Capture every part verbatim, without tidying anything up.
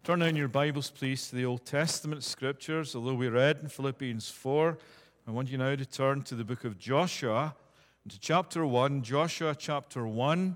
Turn in your Bibles, please, to the Old Testament Scriptures. Although we read in Philippians four, I want you now to turn to the book of Joshua, to chapter one, Joshua chapter one,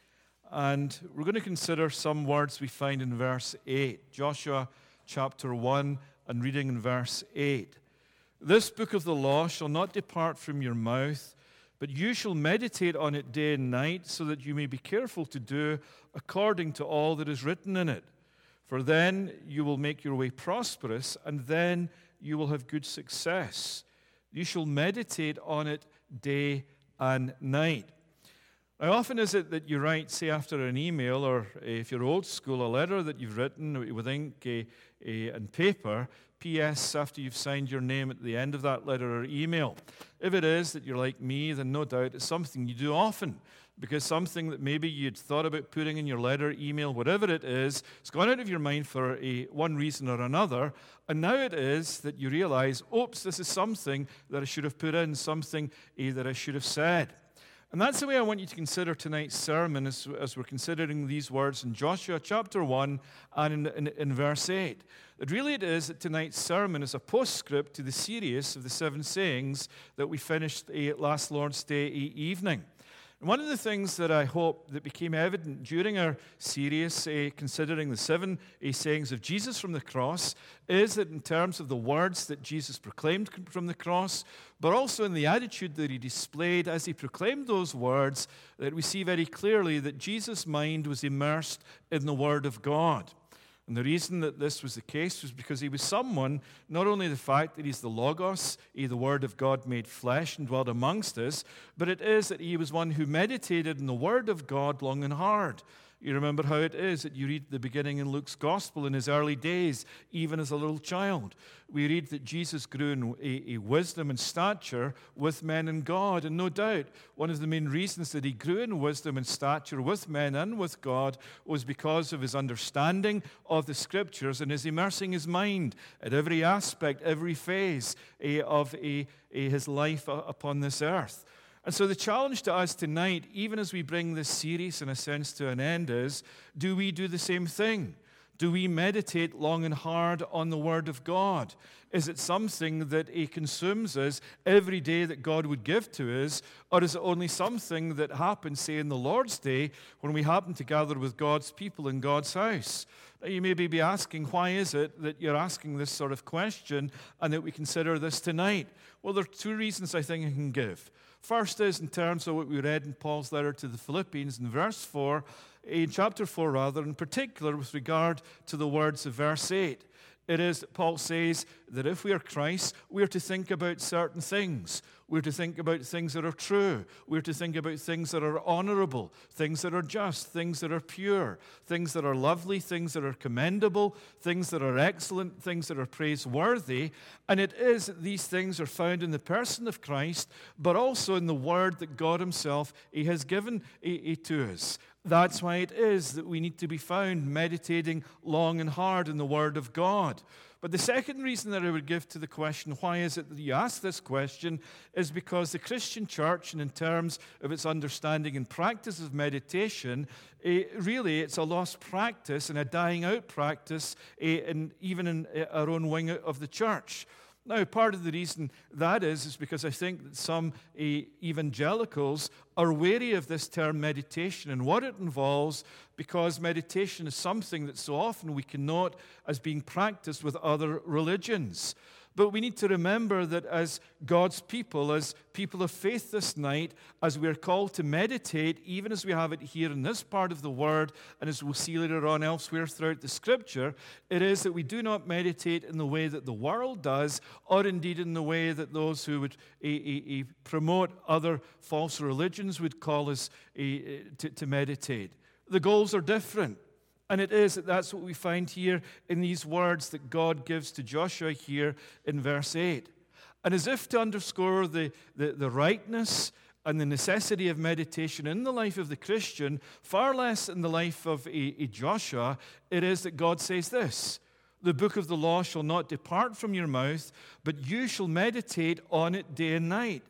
and we're going to consider some words we find in verse eight. Joshua chapter one, and reading in verse eight. This book of the law shall not depart from your mouth, but you shall meditate on it day and night, so that you may be careful to do according to all that is written in it. For then you will make your way prosperous, and then you will have good success. You shall meditate on it day and night. How often is it that you write, say, after an email, or if you're old school, a letter that you've written with ink uh, uh, and paper, P S after you've signed your name at the end of that letter or email? If it is that you're like me, then no doubt it's something you do often, because something that maybe you'd thought about putting in your letter, email, whatever it is, it's gone out of your mind for a, one reason or another, and now it is that you realize, oops, this is something that I should have put in, something uh, that I should have said. And that's the way I want you to consider tonight's sermon as, as we're considering these words in Joshua chapter one and in, in, in verse eight. That really it is that tonight's sermon is a postscript to the series of the seven sayings that we finished uh, last Lord's Day evening. And one of the things that I hope that became evident during our series, uh, considering the seven uh, sayings of Jesus from the cross, is that in terms of the words that Jesus proclaimed from the cross, but also in the attitude that he displayed as he proclaimed those words, that we see very clearly that Jesus' mind was immersed in the Word of God. And the reason that this was the case was because he was someone, not only the fact that he's the Logos, he the Word of God made flesh and dwelt amongst us, but it is that he was one who meditated in the Word of God long and hard. You remember how it is that you read the beginning in Luke's Gospel in his early days, even as a little child. We read that Jesus grew in a, a wisdom and stature with men and God. And no doubt, one of the main reasons that he grew in wisdom and stature with men and with God was because of his understanding of the Scriptures and his immersing his mind at every aspect, every phase eh, of eh, eh, his life upon this earth. And so the challenge to us tonight, even as we bring this series in a sense to an end, is, do we do the same thing? Do we meditate long and hard on the Word of God? Is it something that He consumes us every day that God would give to us? Or is it only something that happens, say, in the Lord's Day when we happen to gather with God's people in God's house? Now, you may be asking, why is it that you're asking this sort of question and that we consider this tonight? Well, there are two reasons I think I can give. First is in terms of what we read in Paul's letter to the Philippians in verse four, in chapter four rather, in particular with regard to the words of verse eight. It is that Paul says that if we are Christ, we are to think about certain things. We're to think about things that are true. We're to think about things that are honorable, things that are just, things that are pure, things that are lovely, things that are commendable, things that are excellent, things that are praiseworthy. And it is that these things are found in the person of Christ, but also in the word that God himself he has given to us. That's why it is that we need to be found meditating long and hard in the Word of God. But the second reason that I would give to the question, why is it that you ask this question, is because the Christian church, and in terms of its understanding and practice of meditation, it, really it's a lost practice and a dying out practice, and even in our own wing of the church. Now, part of the reason that is, is because I think that some uh, evangelicals are wary of this term meditation and what it involves, because meditation is something that so often we can note as being practiced with other religions. But we need to remember that as God's people, as people of faith this night, as we are called to meditate, even as we have it here in this part of the Word, and as we'll see later on elsewhere throughout the Scripture, it is that we do not meditate in the way that the world does, or indeed in the way that those who would uh, uh, uh, promote other false religions would call us uh, to, to meditate. The goals are different. And it is that that's what we find here in these words that God gives to Joshua here in verse eight. And as if to underscore the, the, the rightness and the necessity of meditation in the life of the Christian, far less in the life of a, a Joshua, it is that God says this: the book of the law shall not depart from your mouth, but you shall meditate on it day and night.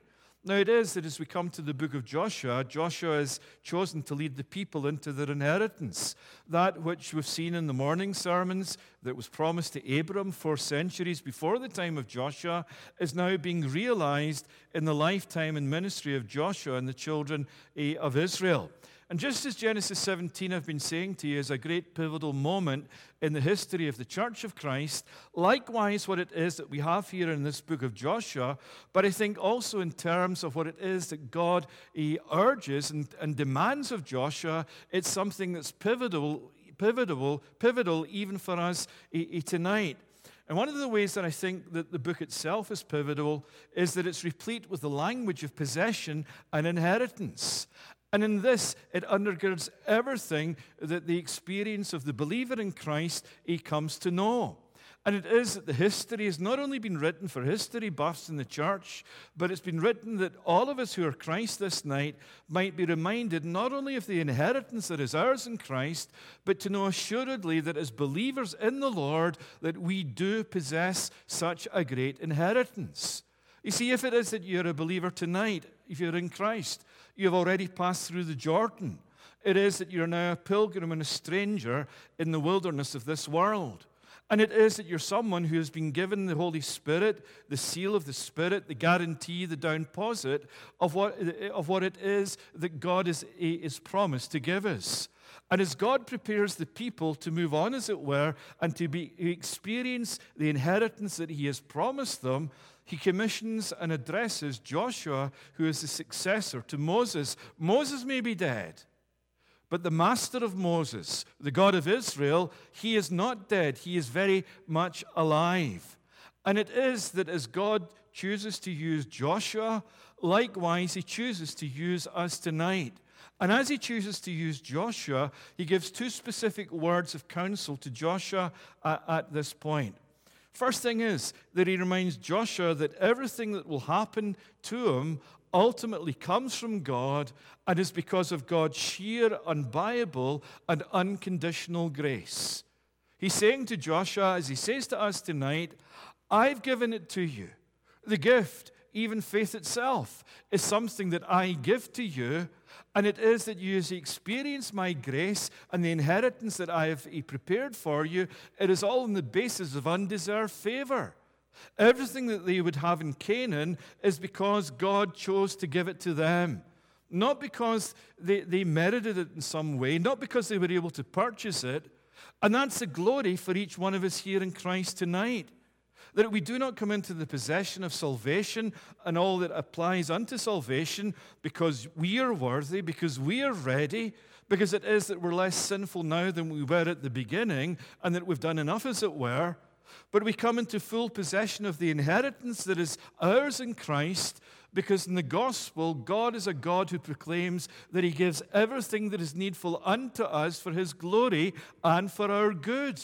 Now it is that as we come to the book of Joshua, Joshua is chosen to lead the people into their inheritance. That which we've seen in the morning sermons that was promised to Abram four centuries before the time of Joshua is now being realized in the lifetime and ministry of Joshua and the children of Israel. And just as Genesis seventeen, I've been saying to you, is a great pivotal moment in the history of the Church of Christ, likewise what it is that we have here in this book of Joshua, but I think also in terms of what it is that God he urges and, and demands of Joshua, it's something that's pivotal, pivotal, pivotal even for us eh, tonight. And one of the ways that I think that the book itself is pivotal is that it's replete with the language of possession and inheritance. And in this, it undergirds everything that the experience of the believer in Christ he comes to know. And it is that the history has not only been written for history buffs in the church, but it's been written that all of us who are Christ this night might be reminded not only of the inheritance that is ours in Christ, but to know assuredly that as believers in the Lord, that we do possess such a great inheritance. You see, if it is that you're a believer tonight, if you're in Christ, you have already passed through the Jordan. It is that you're now a pilgrim and a stranger in the wilderness of this world. And it is that you're someone who has been given the Holy Spirit, the seal of the Spirit, the guarantee, the down deposit of what, of what it is that God is, is promised to give us. And as God prepares the people to move on, as it were, and to be, experience the inheritance that He has promised them, He commissions and addresses Joshua, who is the successor to Moses. Moses may be dead, but the master of Moses, the God of Israel, he is not dead. He is very much alive. And it is that as God chooses to use Joshua, likewise he chooses to use us tonight. And as he chooses to use Joshua, he gives two specific words of counsel to Joshua at, at this point. First thing is that he reminds Joshua that everything that will happen to him ultimately comes from God and is because of God's sheer, unbuyable, and unconditional grace. He's saying to Joshua, as he says to us tonight, I've given it to you. The gift, even faith itself, is something that I give to you, and it is that you, as you experience my grace and the inheritance that I have prepared for you, it is all on the basis of undeserved favor. Everything that they would have in Canaan is because God chose to give it to them. Not because they, they merited it in some way, not because they were able to purchase it. And that's the glory for each one of us here in Christ tonight. That we do not come into the possession of salvation and all that applies unto salvation because we are worthy, because we are ready, because it is that we're less sinful now than we were at the beginning, and that we've done enough, as it were. But we come into full possession of the inheritance that is ours in Christ, because in the gospel, God is a God who proclaims that He gives everything that is needful unto us for His glory and for our good.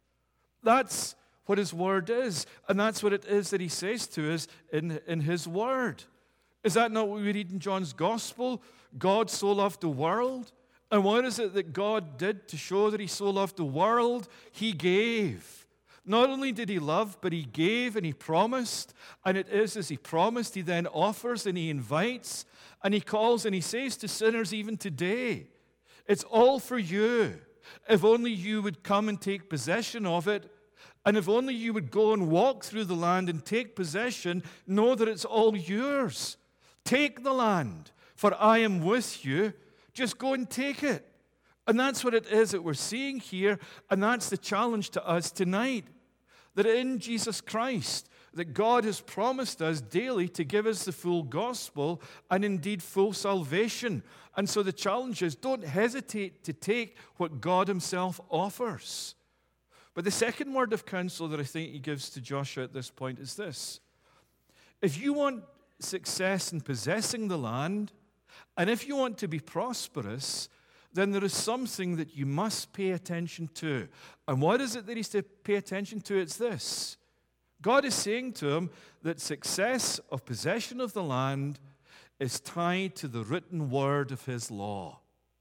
That's what His word is, and that's what it is that He says to us in, in His word. Is that not what we read in John's gospel? God so loved the world. And what is it that God did to show that He so loved the world? He gave. Not only did He love, but He gave and He promised. And it is as He promised, He then offers and He invites and He calls and He says to sinners even today, it's all for you. If only you would come and take possession of it. And if only you would go and walk through the land and take possession, know that it's all yours. Take the land, for I am with you. Just go and take it. And that's what it is that we're seeing here, and that's the challenge to us tonight. That in Jesus Christ, that God has promised us daily to give us the full gospel and indeed full salvation. And so the challenge is, don't hesitate to take what God Himself offers. But the second word of counsel that I think He gives to Joshua at this point is this. If you want success in possessing the land, and if you want to be prosperous, then there is something that you must pay attention to. And what is it that He's to pay attention to? It's this. God is saying to him that success of possession of the land is tied to the written word of His law.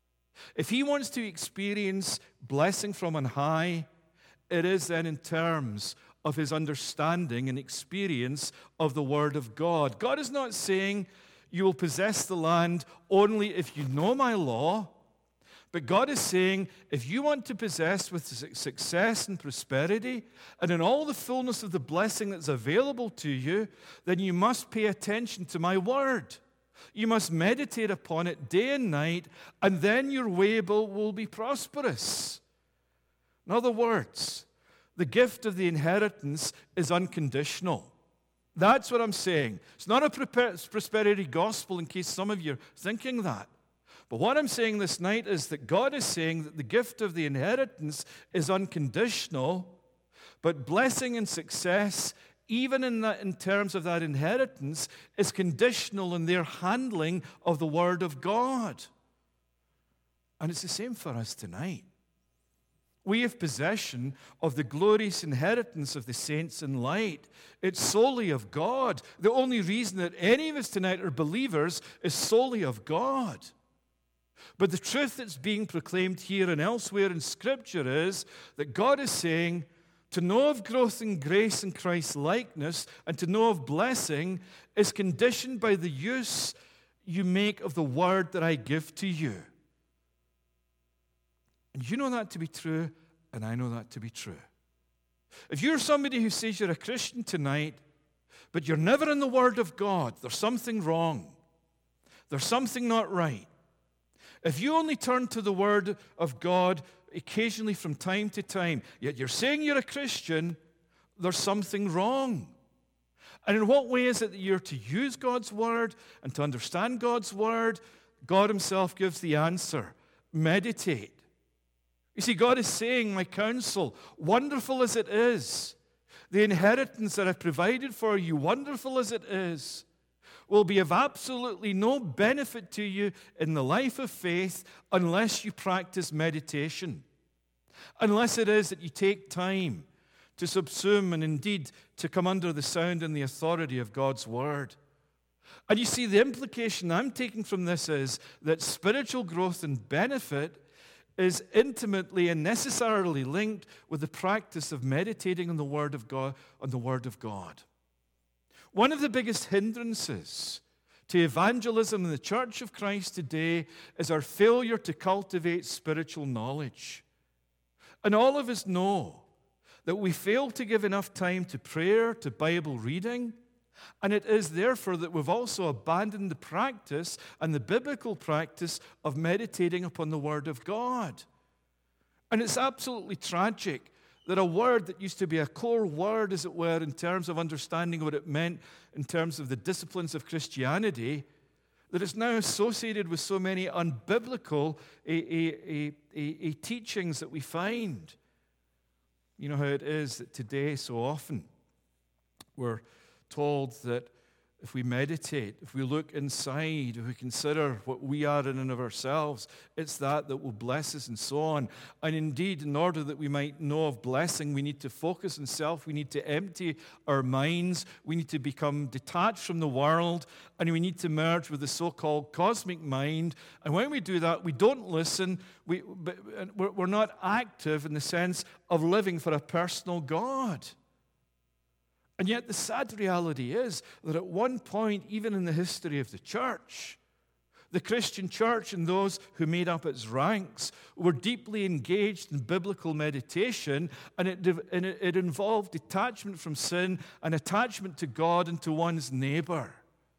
If he wants to experience blessing from on high, it is then in terms of his understanding and experience of the Word of God. God is not saying You will possess the land only if you know my law. But God is saying, if you want to possess with success and prosperity and in all the fullness of the blessing that's available to you, then you must pay attention to my word. You must meditate upon it day and night, and then your way will be prosperous. In other words, the gift of the inheritance is unconditional. That's what I'm saying. It's not a prosperity gospel in case some of you are thinking that. But what I'm saying this night is that God is saying that the gift of the inheritance is unconditional, but blessing and success, even in, that, in terms of that inheritance, is conditional in their handling of the Word of God. And it's the same for us tonight. We have possession of the glorious inheritance of the saints in light. It's solely of God. The only reason that any of us tonight are believers is solely of God. But the truth that's being proclaimed here and elsewhere in Scripture is that God is saying, to know of growth in grace and Christ's likeness and to know of blessing is conditioned by the use you make of the word that I give to you. And you know that to be true, and I know that to be true. If you're somebody who says you're a Christian tonight, but you're never in the Word of God, there's something wrong. There's something not right. If you only turn to the Word of God occasionally from time to time, yet you're saying you're a Christian, there's something wrong. And in what way is it that you're to use God's Word and to understand God's Word? God Himself gives the answer. Meditate. You see, God is saying, my counsel, wonderful as it is, the inheritance that I've provided for you, wonderful as it is, will be of absolutely no benefit to you in the life of faith unless you practice meditation. Unless it is that you take time to subsume and indeed to come under the sound and the authority of God's Word. And you see, the implication I'm taking from this is that spiritual growth and benefit is intimately and necessarily linked with the practice of meditating on the Word of God, on the Word of God. One of the biggest hindrances to evangelism in the Church of Christ today is our failure to cultivate spiritual knowledge. And all of us know that we fail to give enough time to prayer, to Bible reading, and it is therefore that we've also abandoned the practice and the biblical practice of meditating upon the Word of God. And it's absolutely tragic that a word that used to be a core word, as it were, in terms of understanding what it meant in terms of the disciplines of Christianity, that it's now associated with so many unbiblical a, a, a, a, a teachings that we find. You know how it is that today so often we're told that if we meditate, if we look inside, if we consider what we are in and of ourselves, it's that that will bless us and so on. And indeed, in order that we might know of blessing, we need to focus on self, we need to empty our minds, we need to become detached from the world, and we need to merge with the so-called cosmic mind. And when we do that, we don't listen, we, we're not active in the sense of living for a personal God. And yet the sad reality is that at one point, even in the history of the church, the Christian church and those who made up its ranks were deeply engaged in biblical meditation, and it, and it involved detachment from sin and attachment to God and to one's neighbor.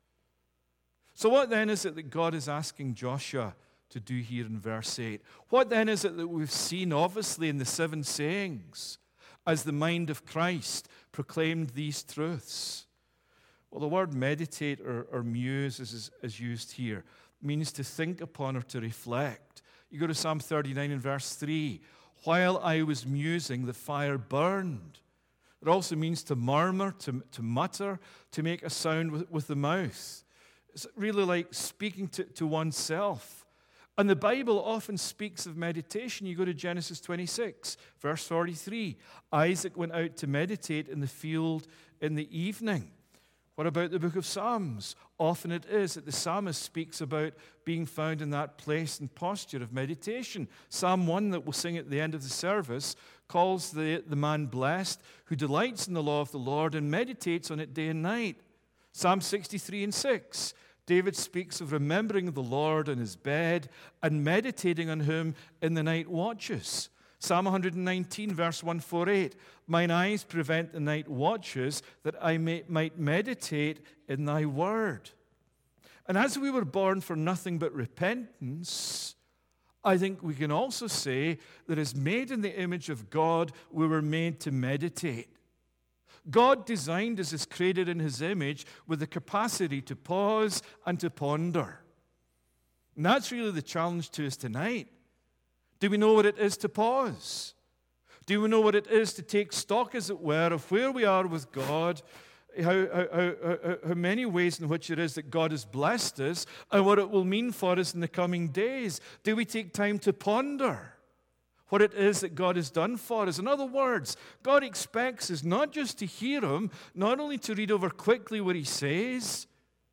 So what then is it that God is asking Joshua to do here in verse eight? What then is it that we've seen, obviously, in the seven sayings as the mind of Christ proclaimed these truths? Well, the word meditate or, or muse is, is used here. It means to think upon or to reflect. You go to Psalm thirty-nine and verse three. While I was musing, the fire burned. It also means to murmur, to, to mutter, to make a sound with, with the mouth. It's really like speaking to, to oneself. And the Bible often speaks of meditation. You go to Genesis twenty-six, verse forty-three. Isaac went out to meditate in the field in the evening. What about the book of Psalms? Often it is that the psalmist speaks about being found in that place and posture of meditation. Psalm one, that we'll sing at the end of the service, calls the, the man blessed who delights in the law of the Lord and meditates on it day and night. Psalm sixty-three and six David speaks of remembering the Lord in his bed and meditating on him in the night watches. Psalm one nineteen, verse one forty-eight, mine eyes prevent the night watches, that I may, might meditate in thy word. And as we were born for nothing but repentance, I think we can also say that as made in the image of God, we were made to meditate. God designed us as created in his image with the capacity to pause and to ponder. And that's really the challenge to us tonight. Do we know what it is to pause? Do we know what it is to take stock, as it were, of where we are with God, how, how, how, how many ways in which it is that God has blessed us, and what it will mean for us in the coming days? Do we take time to ponder what it is that God has done for us? In other words, God expects us not just to hear him, not only to read over quickly what he says,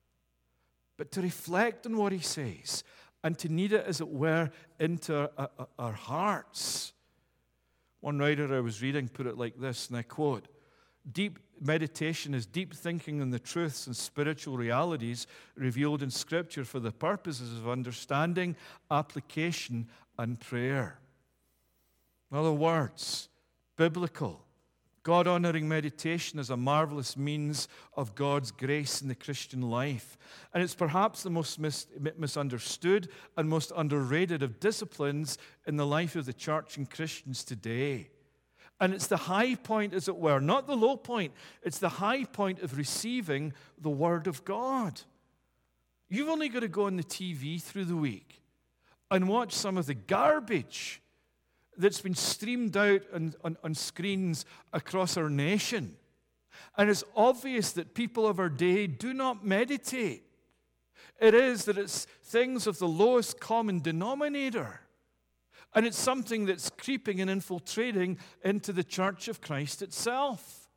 but to reflect on what he says and to knead it, as it were, into our, our, our hearts. One writer I was reading put it like this, and I quote, deep meditation is deep thinking on the truths and spiritual realities revealed in Scripture for the purposes of understanding, application, and prayer. In other words, biblical, God-honoring meditation is a marvelous means of God's grace in the Christian life. And it's perhaps the most mis- misunderstood and most underrated of disciplines in the life of the church and Christians today. And it's the high point, as it were, not the low point. It's the high point of receiving the Word of God. You've only got to go on the T V through the week and watch some of the garbage that's been streamed out on, on, on screens across our nation. And it's obvious that people of our day do not meditate. It is that it's things of the lowest common denominator. And it's something that's creeping and infiltrating into the church of Christ itself.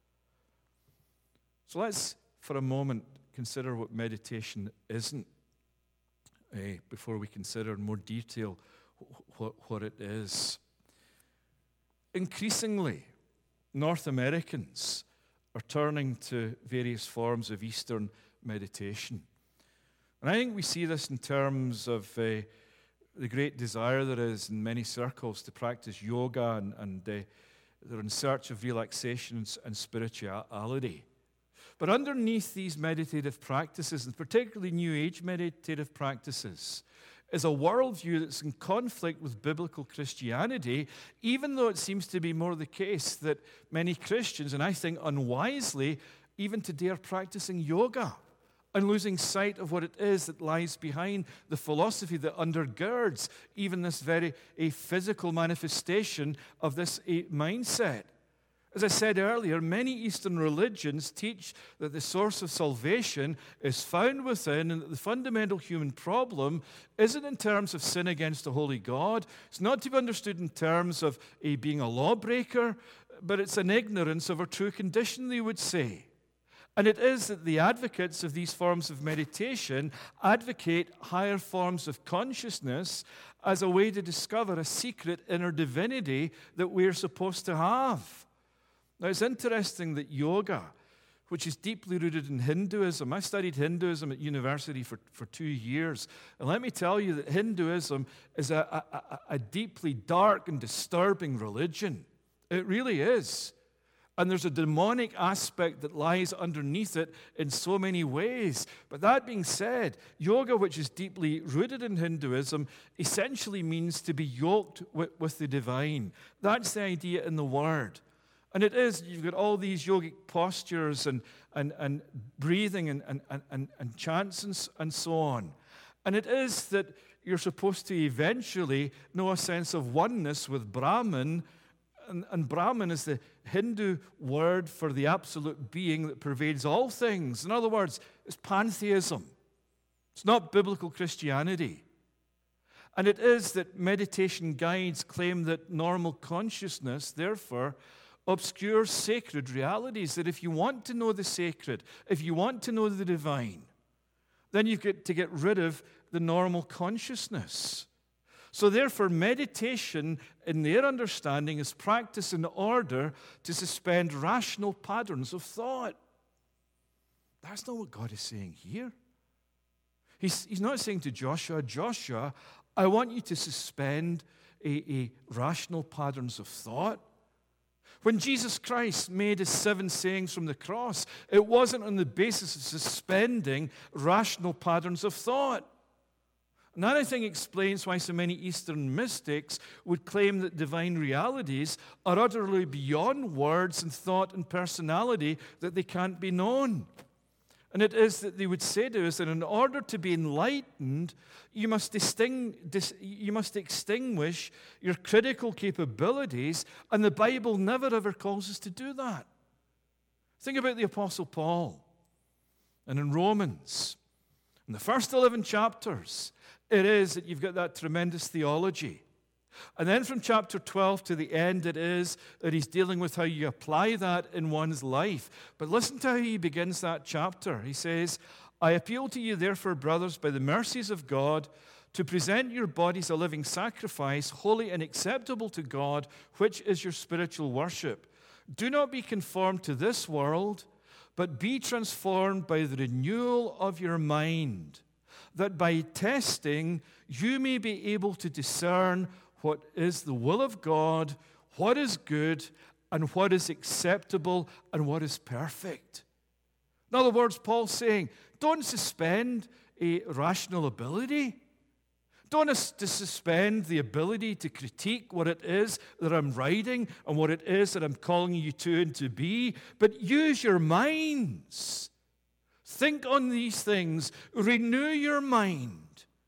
So let's, for a moment, consider what meditation isn't, eh, before we consider in more detail what, what it is. Increasingly, North Americans are turning to various forms of Eastern meditation. And I think we see this in terms of uh, the great desire there is in many circles to practice yoga, and, and uh, they're in search of relaxation and spirituality. But underneath these meditative practices, and particularly New Age meditative practices, is a worldview that's in conflict with biblical Christianity, even though it seems to be more the case that many Christians, and I think unwisely, even today are practicing yoga and losing sight of what it is that lies behind the philosophy that undergirds even this very a physical manifestation of this a mindset. As I said earlier, many Eastern religions teach that the source of salvation is found within, and that the fundamental human problem isn't in terms of sin against a holy God. It's not to be understood in terms of a being a lawbreaker, but it's an ignorance of our true condition, they would say. And it is that the advocates of these forms of meditation advocate higher forms of consciousness as a way to discover a secret inner divinity that we're supposed to have. Now, it's interesting that yoga, which is deeply rooted in Hinduism, I studied Hinduism at university for, for two years, and let me tell you that Hinduism is a, a, a deeply dark and disturbing religion. It really is. And there's a demonic aspect that lies underneath it in so many ways. But that being said, yoga, which is deeply rooted in Hinduism, essentially means to be yoked with, with the divine. That's the idea in the word. And it is, you've got all these yogic postures and, and, and breathing and, and, and, and chants and, and so on. And it is that you're supposed to eventually know a sense of oneness with Brahman. And, and Brahman is the Hindu word for the absolute being that pervades all things. In other words, it's pantheism. It's not biblical Christianity. And it is that meditation guides claim that normal consciousness, therefore, obscures sacred realities, that if you want to know the sacred, if you want to know the divine, then you've got to get rid of the normal consciousness. So therefore, meditation, in their understanding, is practice in order to suspend rational patterns of thought. That's not what God is saying here. He's, he's not saying to Joshua, Joshua, I want you to suspend a, a rational patterns of thought. When Jesus Christ made his seven sayings from the cross, it wasn't on the basis of suspending rational patterns of thought. And that, I think, explains why so many Eastern mystics would claim that divine realities are utterly beyond words and thought and personality, that they can't be known. And it is that they would say to us that in order to be enlightened, you must, disting, dis, you must extinguish your critical capabilities, and the Bible never ever calls us to do that. Think about the Apostle Paul. And in Romans, in the first eleven chapters, it is that you've got that tremendous theology. And then from chapter twelve to the end, it is that he's dealing with how you apply that in one's life. But listen to how he begins that chapter. He says, I appeal to you, therefore, brothers, by the mercies of God, to present your bodies a living sacrifice, holy and acceptable to God, which is your spiritual worship. Do not be conformed to this world, but be transformed by the renewal of your mind, that by testing you may be able to discern what is the will of God, what is good, and what is acceptable, and what is perfect. In other words, Paul's saying, don't suspend a rational ability. Don't suspend the ability to critique what it is that I'm writing and what it is that I'm calling you to and to be, but use your minds. Think on these things. Renew your mind.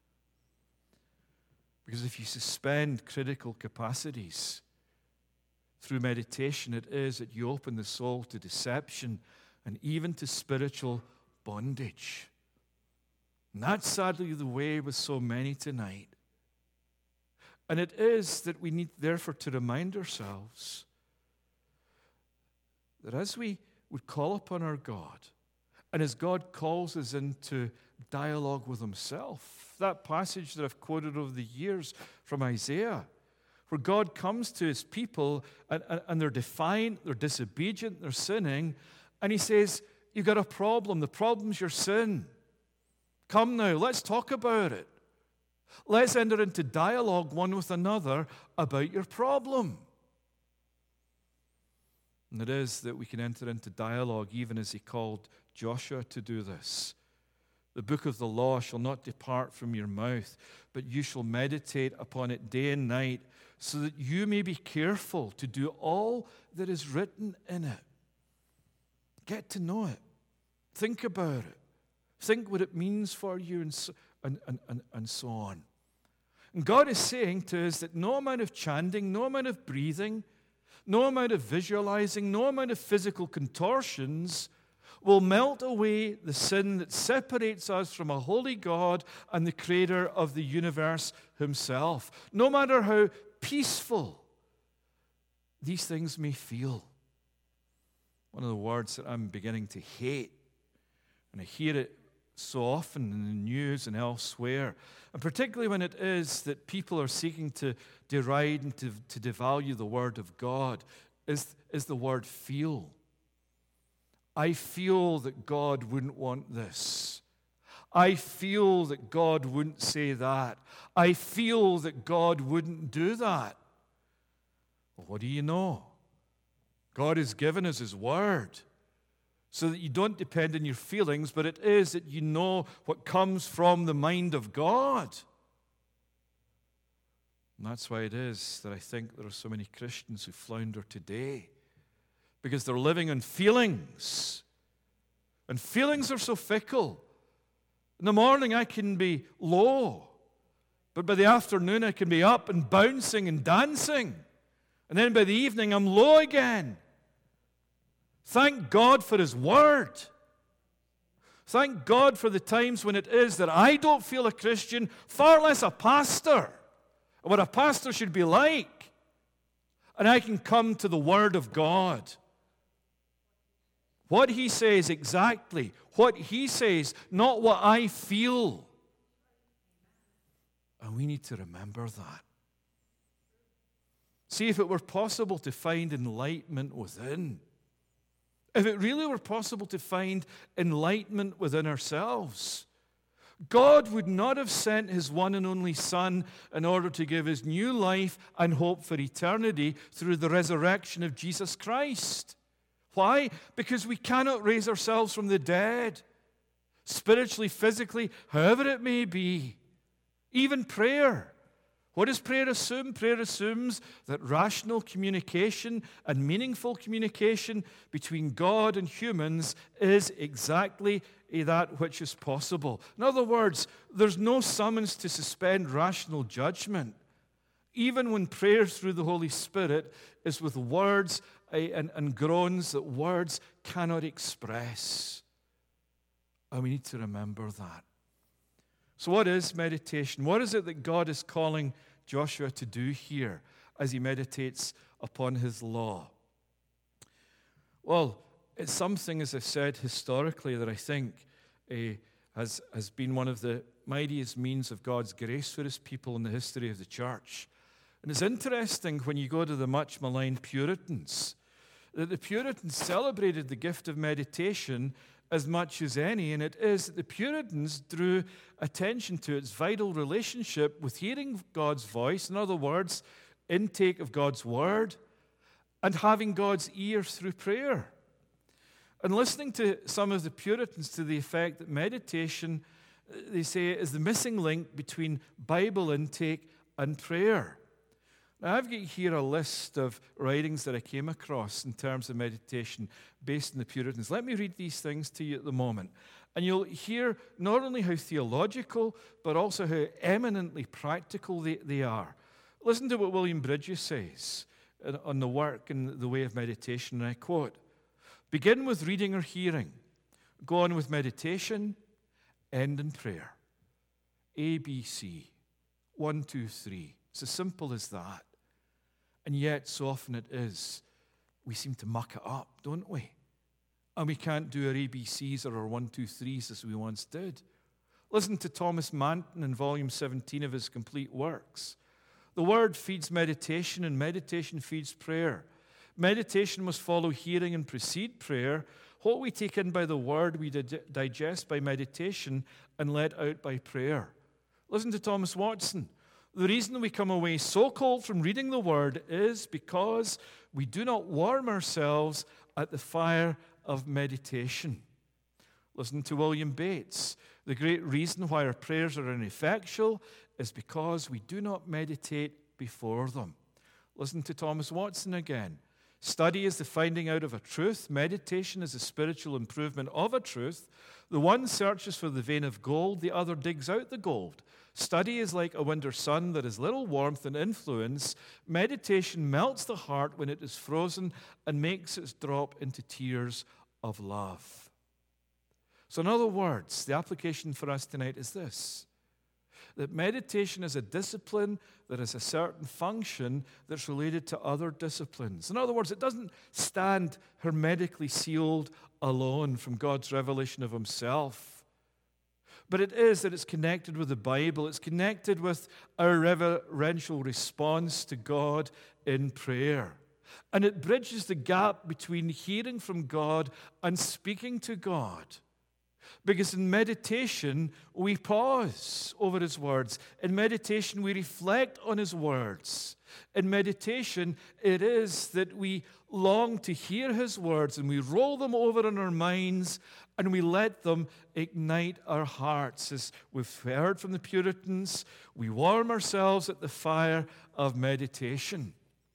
Because if you suspend critical capacities through meditation, it is that you open the soul to deception and even to spiritual bondage. And that's sadly the way with so many tonight. And it is that we need, therefore, to remind ourselves that as we would call upon our God, and as God calls us into dialogue with himself, that passage that I've quoted over the years from Isaiah, where God comes to his people and, and, and they're defiant, they're disobedient, they're sinning, and he says, you've got a problem. The problem's your sin. Come now, let's talk about it. Let's enter into dialogue one with another about your problem. And it is that we can enter into dialogue even as he called Joshua to do this. The book of the law shall not depart from your mouth, but you shall meditate upon it day and night, so that you may be careful to do all that is written in it. Get to know it. Think about it. Think what it means for you, and so, and, and, and, and so on. And God is saying to us that no amount of chanting, no amount of breathing, no amount of visualizing, no amount of physical contortions will melt away the sin that separates us from a holy God and the creator of the universe himself. No matter how peaceful these things may feel. One of the words that I'm beginning to hate, and I hear it so often in the news and elsewhere, and particularly when it is that people are seeking to deride and to, to devalue the word of God, is, is the word feel. I feel that God wouldn't want this. I feel that God wouldn't say that. I feel that God wouldn't do that. Well, what do you know? God has given us his word so that you don't depend on your feelings, but it is that you know what comes from the mind of God. And that's why it is that I think there are so many Christians who flounder today, because they're living on feelings. And feelings are so fickle. In the morning I can be low, but by the afternoon I can be up and bouncing and dancing. And then by the evening I'm low again. Thank God for his word. Thank God for the times when it is that I don't feel a Christian, far less a pastor, and what a pastor should be like. And I can come to the word of God. What he says exactly, what he says, not what I feel. And we need to remember that. See, if it were possible to find enlightenment within, if it really were possible to find enlightenment within ourselves, God would not have sent his one and only Son in order to give us new life and hope for eternity through the resurrection of Jesus Christ. Why? Because we cannot raise ourselves from the dead, spiritually, physically, however it may be. Even prayer. What does prayer assume? Prayer assumes that rational communication and meaningful communication between God and humans is exactly that which is possible. In other words, there's no summons to suspend rational judgment, even when prayer through the Holy Spirit is with words and, and groans that words cannot express. And we need to remember that. So what is meditation? What is it that God is calling Joshua to do here as he meditates upon his law? Well, it's something, as I've said, historically that I think uh, has, has been one of the mightiest means of God's grace for his people in the history of the church. And it's interesting when you go to the much maligned Puritans, that the Puritans celebrated the gift of meditation as much as any, and it is that the Puritans drew attention to its vital relationship with hearing God's voice, in other words, intake of God's word, and having God's ear through prayer. And listening to some of the Puritans to the effect that meditation, they say, is the missing link between Bible intake and prayer. Now, I've got here a list of writings that I came across in terms of meditation based on the Puritans. Let me read these things to you at the moment. And you'll hear not only how theological, but also how eminently practical they, they are. Listen to what William Bridges says on the work and the way of meditation, and I quote, "Begin with reading or hearing. Go on with meditation. End in prayer. A, B, C. One, two, three. It's as simple as that. And yet, so often it is, we seem to muck it up, don't we? And we can't do our A B Cs or our one, two, threes as we once did. Listen to Thomas Manton in volume seventeen of his Complete Works. The word feeds meditation, and meditation feeds prayer. Meditation must follow hearing and precede prayer. What we take in by the word, we digest by meditation and let out by prayer. Listen to Thomas Watson. The reason we come away so cold from reading the Word is because we do not warm ourselves at the fire of meditation. Listen to William Bates. The great reason why our prayers are ineffectual is because we do not meditate before them. Listen to Thomas Watson again. Study is the finding out of a truth. Meditation is the spiritual improvement of a truth. The one searches for the vein of gold, the other digs out the gold. Study is like a winter sun that has little warmth and influence. Meditation melts the heart when it is frozen and makes it drop into tears of love. So in other words, the application for us tonight is this: that meditation is a discipline that has a certain function that's related to other disciplines. In other words, it doesn't stand hermetically sealed alone from God's revelation of himself. But it is that it's connected with the Bible. It's connected with our reverential response to God in prayer. And it bridges the gap between hearing from God and speaking to God. Because in meditation, we pause over his words. In meditation, we reflect on his words. In meditation, it is that we long to hear his words and we roll them over in our minds and we let them ignite our hearts. As we've heard from the Puritans, we warm ourselves at the fire of meditation.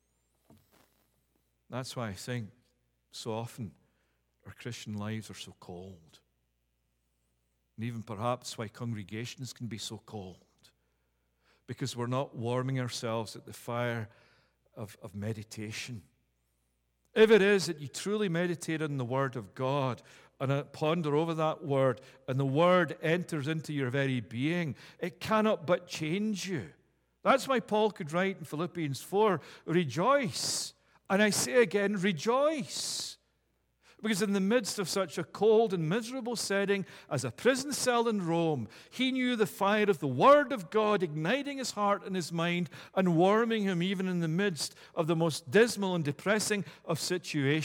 That's why I think so often our Christian lives are so cold. And even perhaps why congregations can be so cold. Because we're not warming ourselves at the fire of, of meditation. If it is that you truly meditate on the Word of God and ponder over that Word, and the Word enters into your very being, it cannot but change you. That's why Paul could write in Philippians four, rejoice. And I say again, rejoice. Because in the midst of such a cold and miserable setting as a prison cell in Rome, he knew the fire of the Word of God igniting his heart and his mind and warming him even in the midst of the most dismal and depressing of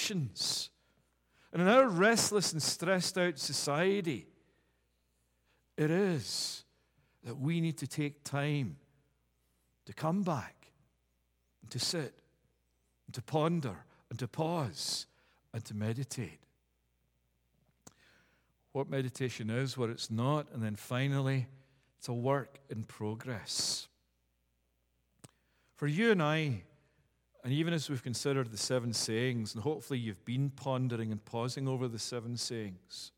situations. And in our restless and stressed out society, it is that we need to take time to come back and to sit and to ponder and to pause and to meditate. What meditation is, what it's not, and then finally, it's a work in progress. For you and I, and even as we've considered the seven sayings, and hopefully you've been pondering and pausing over the seven sayings,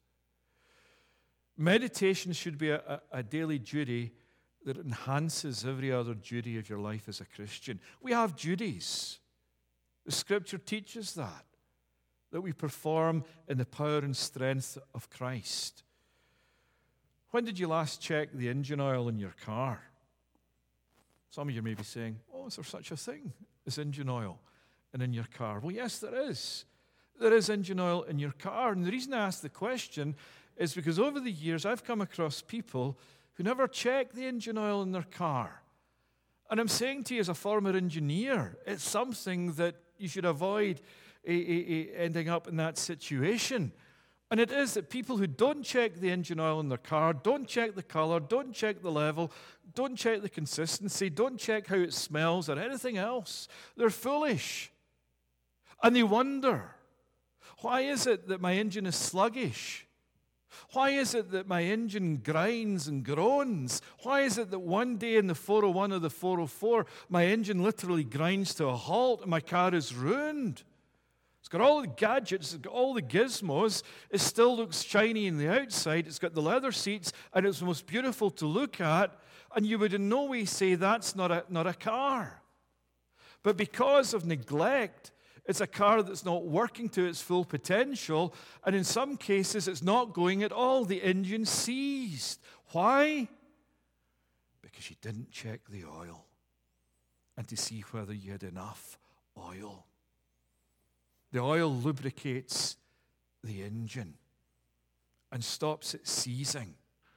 meditation should be a, a, a daily duty that enhances every other duty of your life as a Christian. We have duties. The Scripture teaches that, that we perform in the power and strength of Christ. When did you last check the engine oil in your car? Some of you may be saying, oh, is there such a thing as engine oil and in your car? Well, yes, there is. There is engine oil in your car. And the reason I ask the question is because over the years I've come across people who never check the engine oil in their car. And I'm saying to you as a former engineer, it's something that you should avoid a, a, a ending up in that situation. And it is that people who don't check the engine oil in their car, don't check the color, don't check the level, don't check the consistency, don't check how it smells or anything else, they're foolish. And they wonder, why is it that my engine is sluggish? Why is it that my engine grinds and groans? Why is it that one day in the four oh one or the four oh four, my engine literally grinds to a halt and my car is ruined? It's got all the gadgets, it's got all the gizmos, it still looks shiny in the outside, it's got the leather seats, and it's most beautiful to look at, and you would in no way say that's not a, not a car. But because of neglect, it's a car that's not working to its full potential, and in some cases it's not going at all. The engine seized. Why? Because you didn't check the oil and to see whether you had enough oil. The oil lubricates the engine and stops it seizing.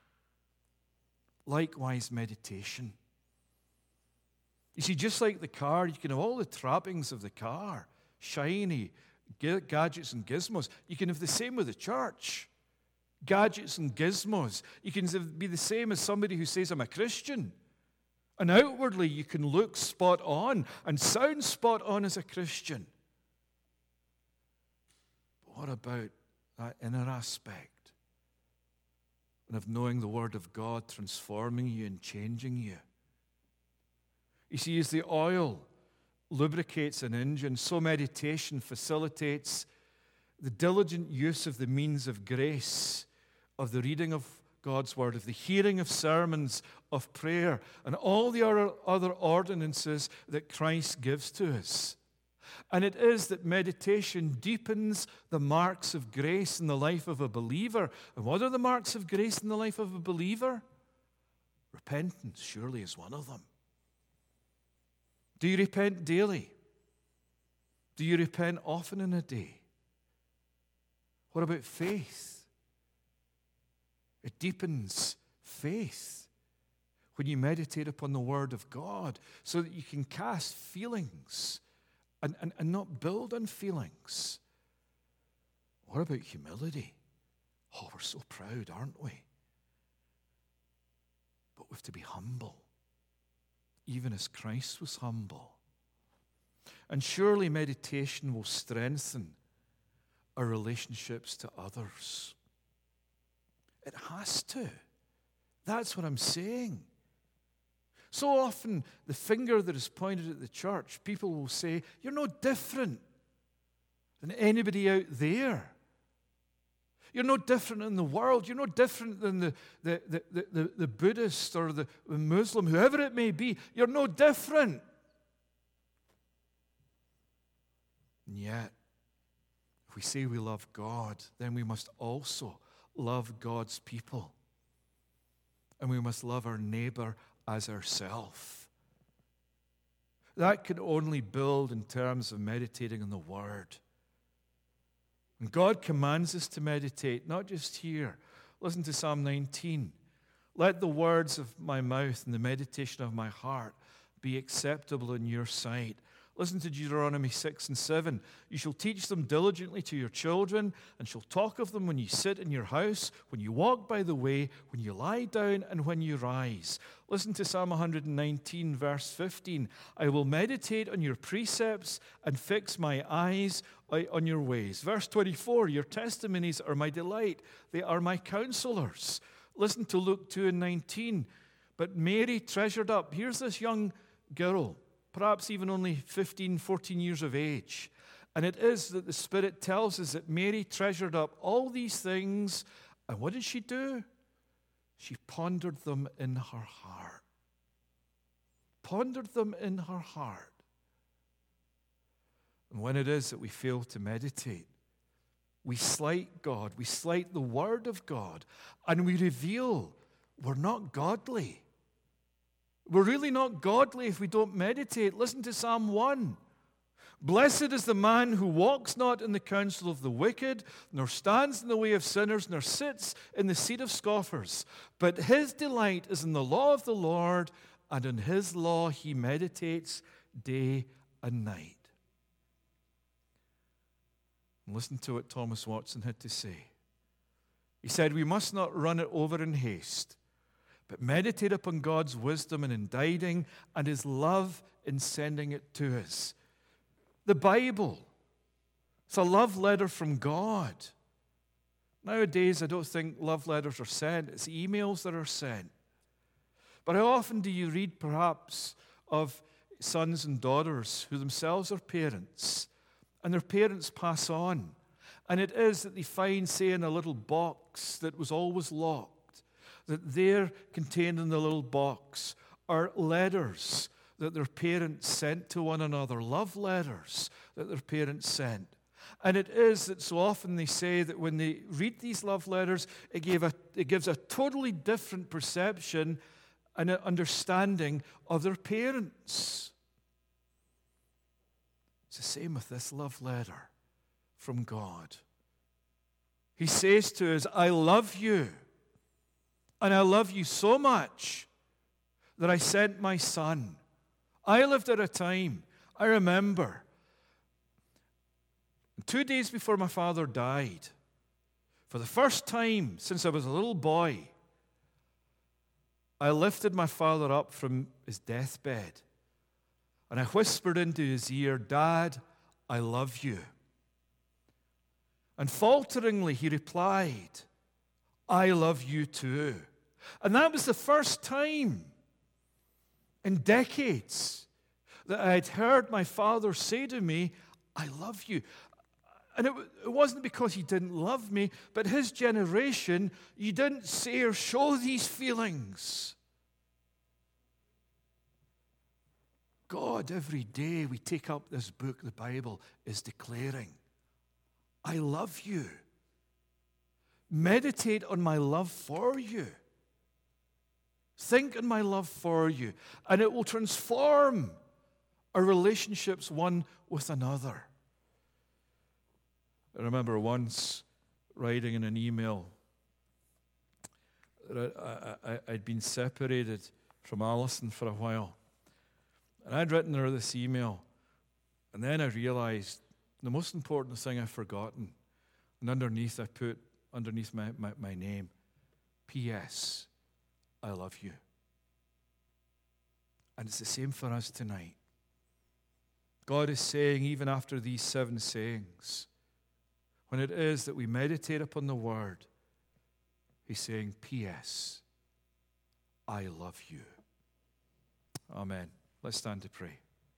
Likewise, meditation. You see, just like the car, you can have all the trappings of the car, shiny, gadgets and gizmos. You can have the same with the church. Gadgets and gizmos. You can be the same as somebody who says, I'm a Christian. And outwardly, you can look spot on and sound spot on as a Christian. What about that inner aspect and of knowing the Word of God transforming you and changing you? You see, as the oil lubricates an engine, so meditation facilitates the diligent use of the means of grace, of the reading of God's Word, of the hearing of sermons, of prayer, and all the other, other ordinances that Christ gives to us. And it is that meditation deepens the marks of grace in the life of a believer. And what are the marks of grace in the life of a believer? Repentance surely is one of them. Do you repent daily? Do you repent often in a day? What about faith? It deepens faith when you meditate upon the Word of God so that you can cast feelings And, and, and not build on feelings. What about humility? Oh, we're so proud, aren't we? But we have to be humble, even as Christ was humble. And surely meditation will strengthen our relationships to others. It has to. That's what I'm saying. So often, the finger that is pointed at the church, people will say, you're no different than anybody out there. You're no different in the world. You're no different than the, the, the, the, the Buddhist or the, the Muslim, whoever it may be. You're no different. And yet, if we say we love God, then we must also love God's people. And we must love our neighbor as ourself. That can only build in terms of meditating on the Word. And God commands us to meditate, not just here. Listen to Psalm nineteen. Let the words of my mouth and the meditation of my heart be acceptable in your sight. Listen to Deuteronomy six and seven. You shall teach them diligently to your children, and shall talk of them when you sit in your house, when you walk by the way, when you lie down, and when you rise. Listen to Psalm one nineteen, verse fifteen. I will meditate on your precepts and fix my eyes on your ways. Verse twenty-four, your testimonies are my delight. They are my counselors. Listen to Luke two and nineteen. But Mary treasured up. Here's this young girl, perhaps even only fifteen, fourteen years of age. And it is that the Spirit tells us that Mary treasured up all these things. And what did she do? She pondered them in her heart. Pondered them in her heart. And when it is that we fail to meditate, we slight God, we slight the Word of God, and we reveal we're not godly. We're really not godly if we don't meditate. Listen to Psalm one. Blessed is the man who walks not in the counsel of the wicked, nor stands in the way of sinners, nor sits in the seat of scoffers. But his delight is in the law of the Lord, and in his law he meditates day and night. And listen to what Thomas Watson had to say. He said, we must not run it over in haste, but meditate upon God's wisdom in inditing and his love in sending it to us. The Bible, it's a love letter from God. Nowadays, I don't think love letters are sent. It's emails that are sent. But how often do you read, perhaps, of sons and daughters who themselves are parents, and their parents pass on, and it is that they find, say, in a little box that was always locked, that there contained in the little box are letters that their parents sent to one another, love letters that their parents sent. And it is that so often they say that when they read these love letters, it, gave a, it gives a totally different perception and an understanding of their parents. It's the same with this love letter from God. He says to us, I love you. And I love you so much that I sent my son. I lived at a time, I remember, two days before my father died, for the first time since I was a little boy, I lifted my father up from his deathbed. And I whispered into his ear, Dad, I love you. And falteringly he replied, I love you too. And that was the first time in decades that I had heard my father say to me, I love you. And it, it wasn't because he didn't love me, but his generation, you didn't say or show these feelings. God, every day we take up this book, the Bible, is declaring, I love you. Meditate on my love for you. Think on my love for you, and it will transform our relationships one with another. I remember once writing in an email that I, I, I'd been separated from Alison for a while. And I'd written her this email, and then I realized the most important thing I've forgotten. And underneath, I put, underneath my, my, my name, P S, I love you. And it's the same for us tonight. God is saying, even after these seven sayings, when it is that we meditate upon the Word, He's saying, P S, I love you. Amen. Let's stand to pray.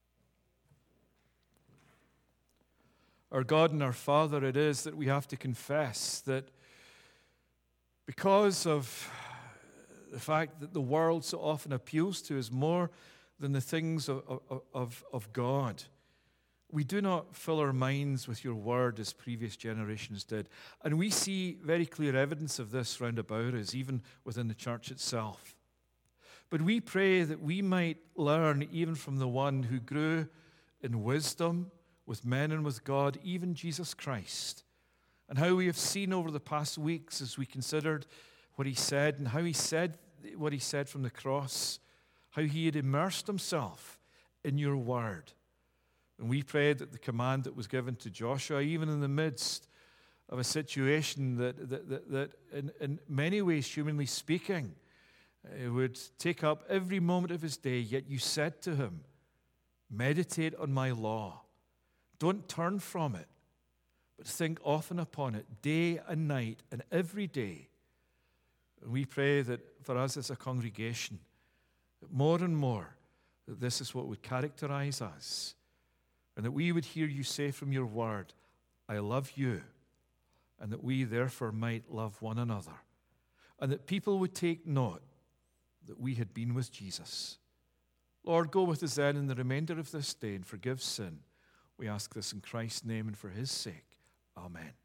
Our God and our Father, it is that we have to confess that because of the fact that the world so often appeals to us more than the things of, of, of, of God, we do not fill our minds with your word as previous generations did. And we see very clear evidence of this round about us, even within the church itself. But we pray that we might learn even from the one who grew in wisdom with men and with God, even Jesus Christ, and how we have seen over the past weeks as we considered what he said and how he said what he said from the cross, how he had immersed himself in your word, And we prayed that the command that was given to Joshua, even in the midst of a situation that, that, that, that in, in many ways, humanly speaking, it would take up every moment of his day, yet you said to him, meditate on my law. Don't turn from it, but think often upon it, day and night and every day. And we pray that for us as a congregation, that more and more, that this is what would characterize us, and that we would hear you say from your word, I love you, and that we therefore might love one another, and that people would take note that we had been with Jesus. Lord, go with us then in the remainder of this day and forgive sin. We ask this in Christ's name and for his sake. Amen.